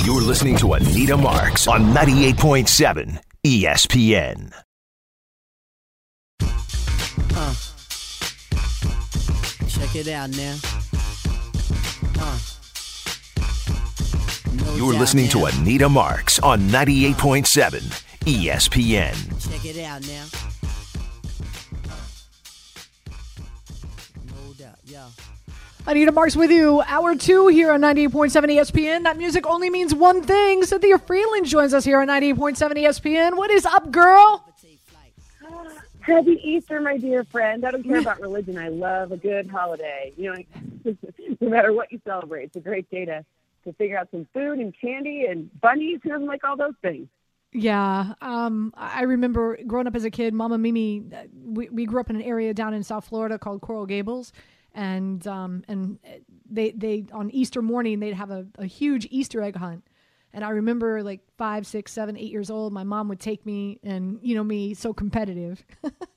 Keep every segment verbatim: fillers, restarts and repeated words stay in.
You're listening to Anita Marks on ninety-eight point seven E S P N. Uh, check it out now. Uh, no You're doubt listening now. to Anita Marks on ninety-eight point seven E S P N. Check it out now. No doubt, yeah. Anita Marks with you. Hour two here on ninety-eight point seven E S P N. That music only means one thing. Cynthia Freeland joins us here on ninety-eight point seven E S P N. What is up, girl? Happy Easter, my dear friend. I don't care about religion. I love a good holiday. You know, no matter what you celebrate, it's a great day to, to figure out some food and candy and bunnies. Who doesn't like all those things? Yeah. Um, I remember growing up as a kid, Mama Mimi, we, we grew up in an area down in South Florida called Coral Gables. And um, and they, they on Easter morning, they'd have a, a huge Easter egg hunt. And I remember like five, six, seven, eight years old, my mom would take me and, you know, me so competitive.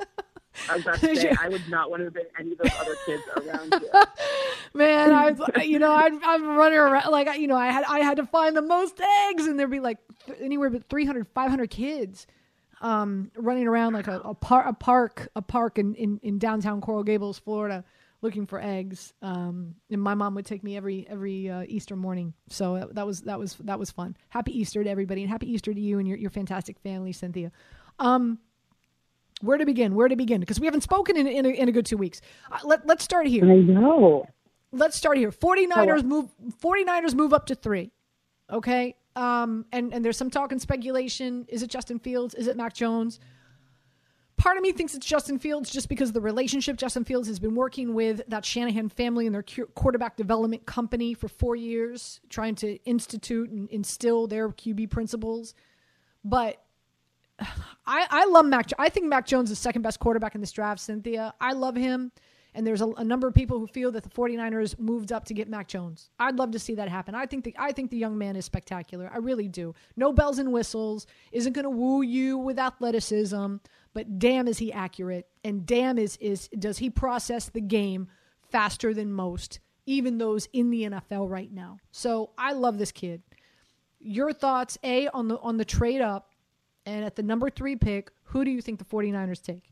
I was about to say, I would not want to have been any of those other kids around you. Man, I, you know, I'd, I'm running around like, you know, I had, I had to find the most eggs, and there'd be like anywhere but three hundred, five hundred kids um, running around like a, a, par, a park, a park in, in, in downtown Coral Gables, Florida, looking for eggs. Um, and my mom would take me every, every uh, Easter morning. So that was, that was, that was fun. Happy Easter to everybody, and happy Easter to you and your, your fantastic family, Cynthia. Um, Where to begin? Where to begin? Because we haven't spoken in, in, a, in a good two weeks. Uh, let, let's start here. I know. Let's start here. 49ers move 49ers move up to three. Okay? Um, and, and there's some talk and speculation. Is it Justin Fields? Is it Mac Jones? Part of me thinks it's Justin Fields just because of the relationship Justin Fields has been working with that Shanahan family and their quarterback development company for four years, trying to institute and instill their Q B principles. But I, I love Mac. I think Mac Jones is the second best quarterback in this draft, Cynthia. I love him. And there's a, a number of people who feel that the 49ers moved up to get Mac Jones. I'd love to see that happen. I think the, I think the young man is spectacular. I really do. No bells and whistles. Isn't going to woo you with athleticism. But damn, is he accurate. And damn, is, is does he process the game faster than most, even those in the N F L right now. So I love this kid. Your thoughts, A, on the on the trade up, and at the number three pick, who do you think the 49ers take?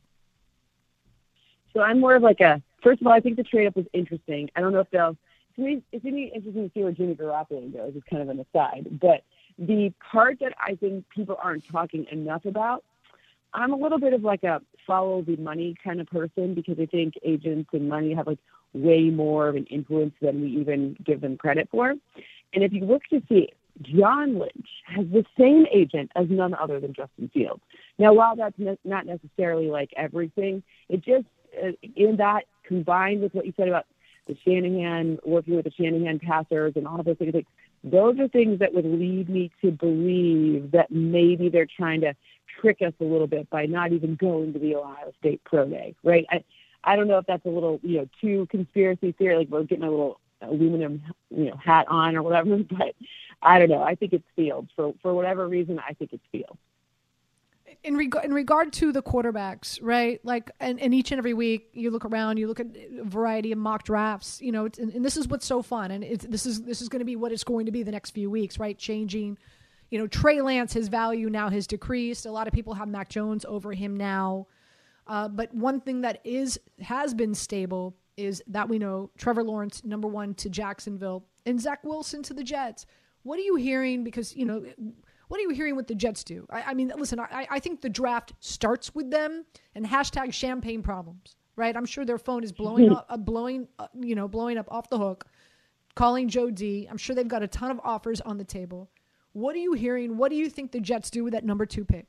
So I'm more of like a, first of all, I think the trade-up was interesting. I don't know if they'll, to me, it's going to be interesting to see where Jimmy Garoppolo goes. It's kind of an aside. But the part that I think people aren't talking enough about, I'm a little bit of like a follow the money kind of person, because I think agents and money have like way more of an influence than we even give them credit for. And if you look to see, John Lynch has the same agent as none other than Justin Fields. Now, while that's ne- not necessarily like everything, it just, uh, in that combined with what you said about the Shanahan, working with the Shanahan passers and all those things, like, those are things that would lead me to believe that maybe they're trying to trick us a little bit by not even going to the Ohio State Pro Day, right? I, I don't know if that's a little, you know, too conspiracy theory, like we're getting a little aluminum, you know, hat on or whatever, but I don't know. I think it's Fields. For for whatever reason, I think it's Fields. In, reg- in regard to the quarterbacks, right? Like, and, and each and every week you look around, you look at a variety of mock drafts, you know, and, and this is what's so fun. And it's, this is this is going to be what it's going to be the next few weeks, right? Changing, you know, Trey Lance, his value now has decreased. A lot of people have Mac Jones over him now. Uh, but one thing that is has been stable is that we know Trevor Lawrence, number one, to Jacksonville, and Zach Wilson to the Jets. What are you hearing? Because, you know, what are you hearing what the Jets do? I, I mean, listen, I, I think the draft starts with them and hashtag champagne problems, right? I'm sure their phone is blowing up, uh, blowing, uh, you know, blowing up off the hook, calling Joe D. I'm sure they've got a ton of offers on the table. What are you hearing? What do you think the Jets do with that number two pick?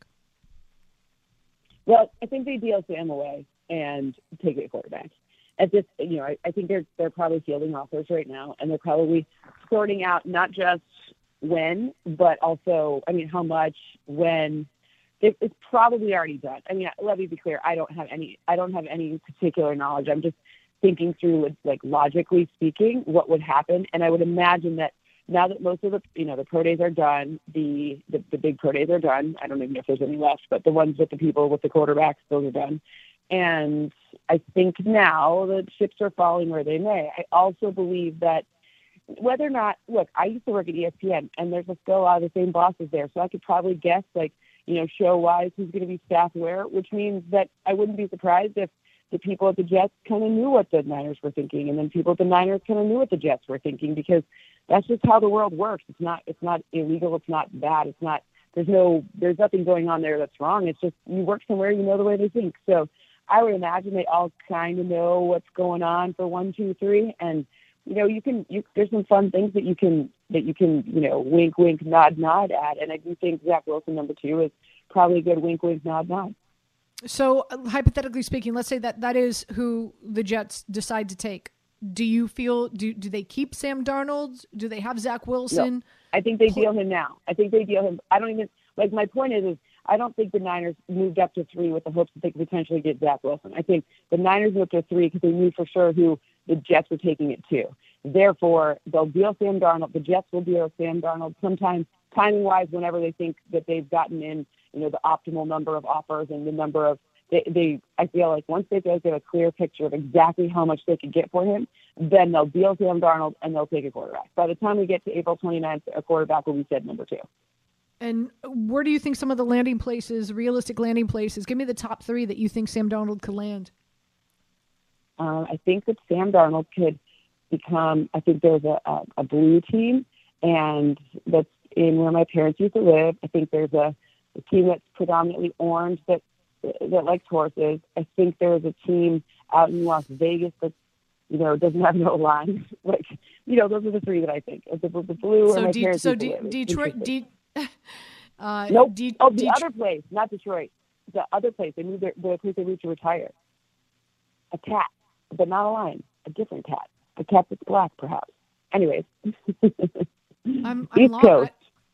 Well, I think they deal Sam away and take a quarterback. At this, you know, I, I think they're they're probably fielding offers right now, and they're probably sorting out not just when, but also, I mean, how much, when. It, it's probably already done. I mean, let me be clear. I don't have any. I don't have any particular knowledge. I'm just thinking through, like, logically speaking, what would happen, and I would imagine that now that most of the, you know, the pro days are done, the, the the big pro days are done. I don't even know if there's any left, but the ones with the people with the quarterbacks, those are done. And I think now the chips are falling where they may. I also believe that whether or not, look, I used to work at E S P N, and there's still a lot of the same bosses there, so I could probably guess, like, you know, show-wise who's going to be staffed where, which means that I wouldn't be surprised if the people at the Jets kind of knew what the Niners were thinking, and then people at the Niners kind of knew what the Jets were thinking, because that's just how the world works. It's not, it's not illegal. It's not bad. It's not, there's no, there's nothing going on there that's wrong. It's just, you work somewhere, you know the way they think. So I would imagine they all kind of know what's going on for one, two, three, and you know, you can, you, there's some fun things that you can, that you can, you know, wink, wink, nod, nod at. And I do think Zach Wilson, number two, is probably a good wink, wink, nod, nod. So uh, hypothetically speaking, let's say that that is who the Jets decide to take. Do you feel, do, do they keep Sam Darnold? Do they have Zach Wilson? No, I think they deal him now. I think they deal him. I don't even, like, my point is, is I don't think the Niners moved up to three with the hopes that they could potentially get Zach Wilson. I think the Niners moved to three because they knew for sure who the Jets were taking it to. Therefore, they'll deal Sam Darnold. The Jets will deal Sam Darnold sometimes, timing-wise, whenever they think that they've gotten in, you know, the optimal number of offers and the number of, they, they I feel like once they feel like they have a clear picture of exactly how much they could get for him, then they'll deal Sam Darnold and they'll take a quarterback. By the time we get to April twenty-ninth, a quarterback will be said number two. And where do you think some of the landing places, realistic landing places, give me the top three that you think Sam Darnold could land? Uh, I think that Sam Darnold could become, I think there's a, a, a blue team, and that's in where my parents used to live. I think there's a, a team that's predominantly orange that that likes horses. I think there's a team out in Las Vegas that, you know, doesn't have no line. Like, you know, those are the three that I think. The, the blue so or my D- parents so used to D- live. Detroit, D- uh, nope. D- oh, the Detroit. other place, not Detroit. The other place. They moved their, the place they moved to retire. A cat, but not a lion. A different cat. A cat that's black, perhaps. Anyways. I'm, I'm East lo- Coast.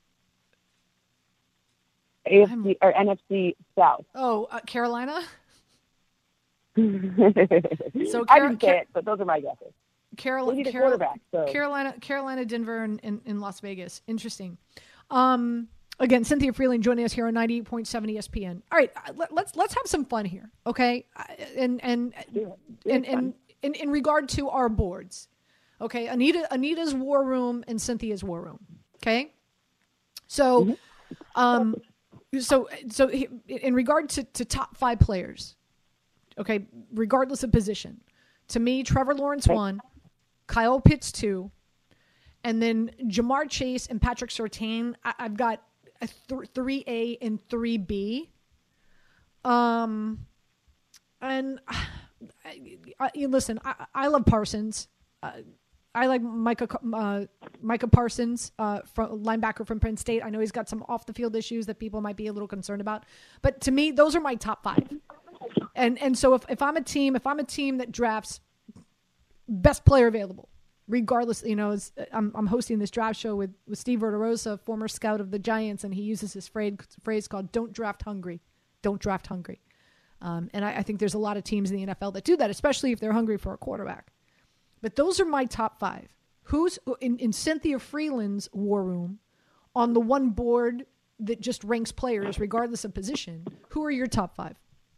I, A F C or N F C South. oh, uh, Carolina? so So I Car- didn't say Car- it, but those are my guesses. We Carolina, need a Carol- quarterback. So Carolina, Carolina, Denver, and, and, and Las Vegas. Interesting. Um, again, Cynthia Freeland joining us here on ninety-eight point seven E S P N. All right, uh, let, let's let's have some fun here, okay? Uh, And and do it. Do and, it fun. and in, in regard to our boards, okay? Anita Anita's war room and Cynthia's war room, okay? So, Mm-hmm. um, so so he- in regard to, to top five players, okay, regardless of position, to me, Trevor Lawrence Okay. one, Kyle Pitts two, and then Jamar Chase and Patrick Surtain. I, I've got a th- three A and three B. Um, and I, I, listen, I, I love Parsons. Uh, I like Micah uh, Micah Parsons, uh, from, linebacker from Penn State. I know he's got some off the field issues that people might be a little concerned about, but to me, those are my top five. And and so if, if I'm a team, if I'm a team that drafts best player available, regardless, you know, it's, I'm I'm hosting this draft show with, with Steve Verderosa, former scout of the Giants, and he uses this phrase phrase called "Don't draft hungry, don't draft hungry," um, and I, I think there's a lot of teams in the N F L that do that, especially if they're hungry for a quarterback. But those are my top five. Who's in, in Cynthia Freeland's war room on the one board that just ranks players regardless of position? Who are your top five?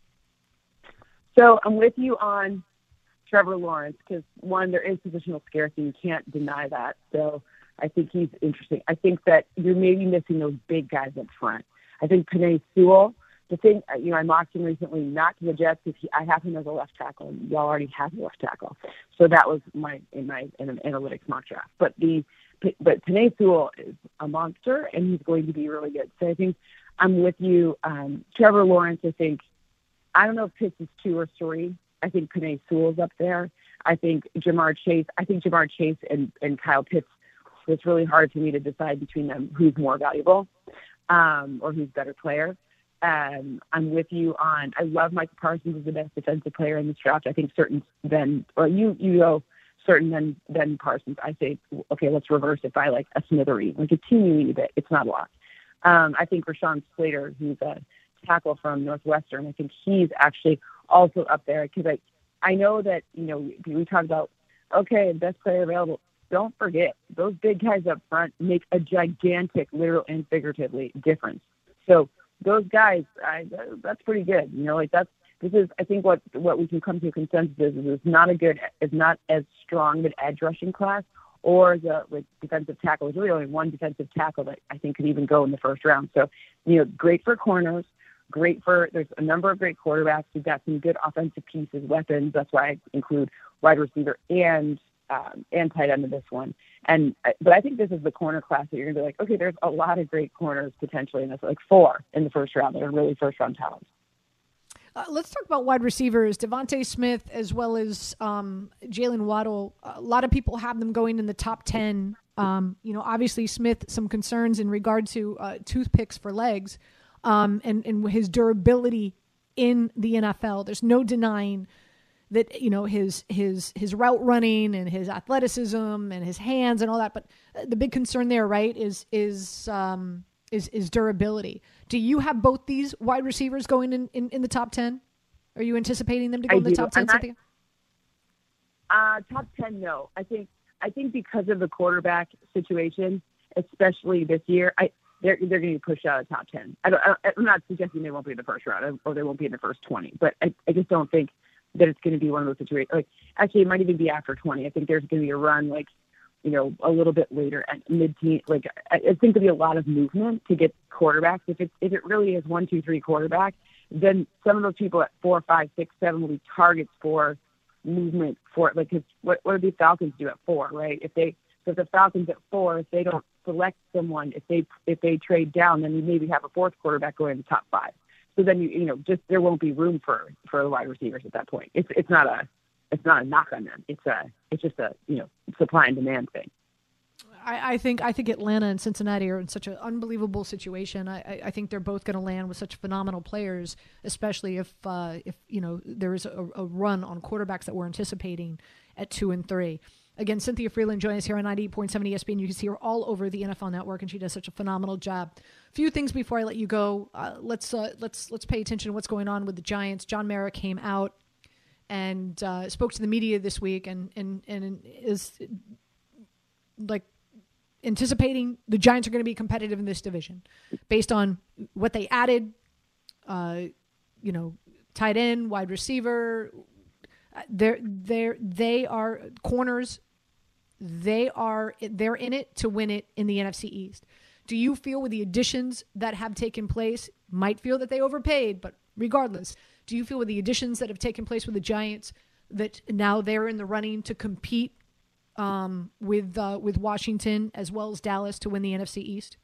So I'm with you on Trevor Lawrence because, one, there is positional scarcity. You can't deny that. So I think he's interesting. I think that you're maybe missing those big guys up front. I think Penei Sewell, the thing, you know, I mocked him recently, not to the Jets, because I have him as a left tackle, and y'all already have a left tackle. So that was my in my in an analytics mock draft. But the but Penei Sewell is a monster, and he's going to be really good. So I think I'm with you. Um, Trevor Lawrence, I think, I don't know if Pitts is two or three. I think Penei Sewell's up there. I think Jamar Chase. I think Jamar Chase and, and Kyle Pitts. It's really hard for me to decide between them who's more valuable um, or who's better player. Um, I'm with you on. I love Micah Parsons as the best defensive player in this draft. I think certain then, or you you go certain then then Parsons. I say okay, let's reverse it by like a smithereen, like a teeny bit. It's not a lot. Um, I think Rashawn Slater, who's a tackle from Northwestern, I think he's actually also up there because I I know that you know we, we talked about okay, best player available. Don't forget those big guys up front make a gigantic, literal and figuratively, difference. So those guys, I, that's pretty good. You know, like that's, this is, I think what, what we can come to a consensus is, is it's not a good, it's not as strong of an edge rushing class, or the like defensive tackle. There's really only one defensive tackle that I think could even go in the first round. So, you know, great for corners, great for, there's a number of great quarterbacks. We've got some good offensive pieces, weapons. That's why I include wide receiver and um, and tight end in this one. And but I think this is the corner class that you're gonna be like, okay, there's a lot of great corners potentially in this, like four in the first round that are really first round talents. Uh, let's talk about wide receivers. Devontae Smith as well as um, Jalen Waddle. A lot of people have them going in the top ten. Um, you know, obviously Smith, some concerns in regard to uh, toothpicks for legs um, and, and his durability in the N F L. There's no denying that, you know, his his his route running and his athleticism and his hands and all that. But the big concern there, right, is is um, is is durability. Do you have both these wide receivers going in, in, in the top ten? Are you anticipating them to go I in the do. top ten? Not, Cynthia? uh, top ten, no. I think I think because of the quarterback situation, especially this year, I they're they're going to be pushed out of top ten. I don't, I, I'm not suggesting they won't be in the first round or they won't be in the first twenty, but I, I just don't think that it's going to be one of those situations. Like, actually, it might even be after twenty. I think there's going to be a run like, you know, a little bit later at mid-teen. Like, I, I think there'll be a lot of movement to get quarterbacks. If it if it really is one, two, three quarterback, then some of those people at four, five, six, seven will be targets for movement for it. Like, cause what what do the Falcons do at four, right? If they so if the Falcons at four, if they don't select someone, if they if they trade down, then you maybe have a fourth quarterback going in the top five. So then you you know just there won't be room for for the wide receivers at that point. It's it's not a it's not a knock on them. It's a it's just a you know supply and demand thing. I, I think I think Atlanta and Cincinnati are in such an unbelievable situation. I, I think they're both going to land with such phenomenal players, especially if uh, if you know there is a, a run on quarterbacks that we're anticipating at two and three. Again, Cynthia Freeland joining us here on ninety-eight point seven E S P N. You can see her all over the N F L Network, and she does such a phenomenal job. A few things before I let you go. Uh, let's uh, let's let's pay attention to what's going on with the Giants. John Mara came out and uh, spoke to the media this week, and and and is like anticipating the Giants are going to be competitive in this division based on what they added. Uh, you know, tight end, wide receiver. They're they're they are corners. They are they're in it to win it in the N F C East. Do you feel with the additions that have taken place, might feel that they overpaid, but regardless, do you feel with the additions that have taken place with the Giants that now they're in the running to compete um, with uh, with Washington as well as Dallas to win the N F C East?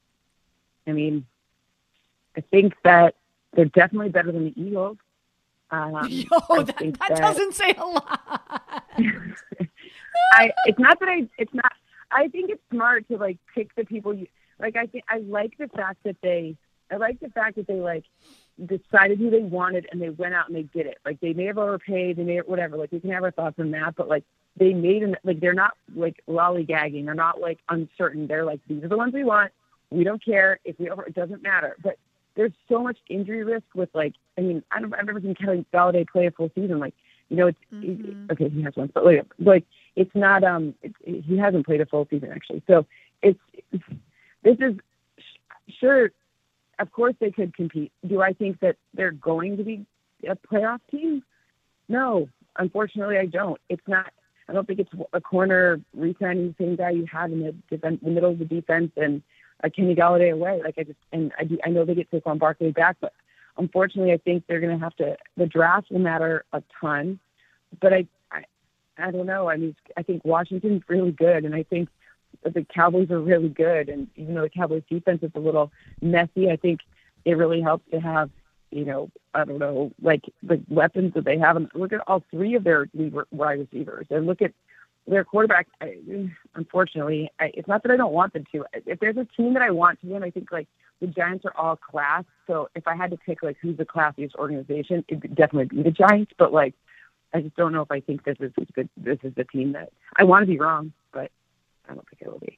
I mean, I think that they're definitely better than the Eagles. Um, Yo, I that, think that that, doesn't say a lot. I it's not that I it's not I think it's smart to like pick the people you like. I think I like the fact that they I like the fact that they like decided who they wanted and they went out and they did it. Like they may have overpaid, they may have whatever. Like we can have our thoughts on that, but like they made an like they're not like lollygagging. They're not like uncertain. They're like these are the ones we want. We don't care if we over. It doesn't matter. But there's so much injury risk with like I mean I don't I've never seen Kenny Galladay play a full season. Like you know it's Mm-hmm. it, okay he has one, but like like it's not um it, it, he hasn't played a full season actually. So it's this is sure. Of course they could compete. Do I think that they're going to be a playoff team? No, unfortunately I don't. It's not. I don't think it's a corner re-signing the same guy you had in the defense, the middle of the defense, and a Kenny Galladay away. Like I just and I do, I know they get Saquon Barkley back, but unfortunately I think they're going to have to. The draft will matter a ton, but I, I I don't know. I mean I think Washington's really good, and I think the Cowboys are really good. And even though the Cowboys defense is a little messy, I think it really helps to have, you know, I don't know, like the weapons that they have. And look at all three of their wide receivers and look at their quarterback. I, unfortunately, I, it's not that I don't want them to. If there's a team that I want to win, I think like the Giants are all class. So if I had to pick like who's the classiest organization, it would definitely be the Giants. But like, I just don't know if I think this is good. This is the team that I want to be wrong, but I don't think it will be.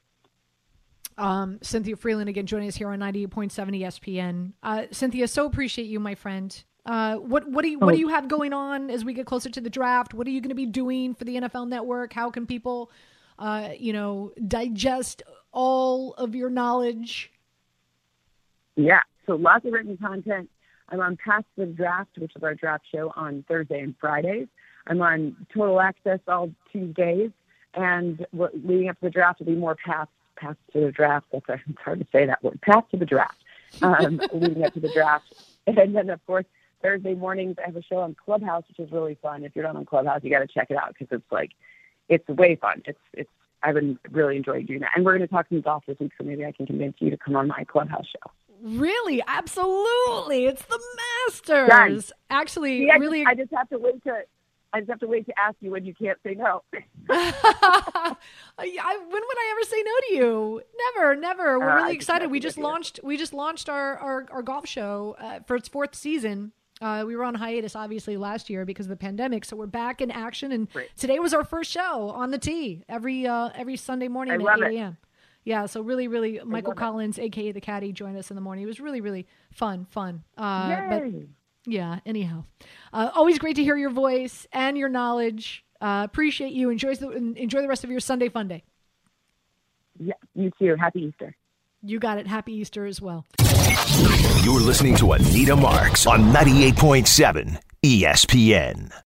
Um, Cynthia Freeland again joining us here on ninety-eight point seven E S P N. Uh, Cynthia, so appreciate you, my friend. Uh, what what do you what do you have going on as we get closer to the draft? What are you going to be doing for the N F L Network? How can people, uh, you know, digest all of your knowledge? Yeah, so lots of written content. I'm on Past the Draft, which is our draft show on Thursday and Fridays. I'm on Total Access all Tuesdays. and what, leading up to the draft will be more paths, paths to the draft. That's a, it's hard to say that word. Path to the draft. Um, leading up to the draft. And then, of course, Thursday mornings, I have a show on Clubhouse, which is really fun. If you're not on Clubhouse, you got to check it out because it's like, it's way fun. It's, it's, I've been really enjoying doing that. And we're going to talk some golf this week, so maybe I can convince you to come on my Clubhouse show. Really? Absolutely. It's the Masters. Done. Actually, See, I really. Just, I just have to wait to, I just have to wait to ask you when you can't say no. I, when would I ever say no to you? Never, never. We're Uh, really I excited. just We just you. launched. We just launched our our, our golf show uh, for its fourth season. Uh, we were on hiatus, obviously, last year because of the pandemic. So we're back in action, and Great. today was our first show on the tee every uh, every Sunday morning I at love eight it. a.m. Yeah, so really, really, Michael love it. Collins, aka the Caddy, joined us in the morning. It was really, really fun, fun. Uh, but Yay. yeah, anyhow, uh, always great to hear your voice and your knowledge. Uh, appreciate you. Enjoy the enjoy the rest of your Sunday fun day. Yeah, you too. Happy Easter. You got it. Happy Easter as well. You're listening to Anita Marks on ninety-eight point seven E S P N.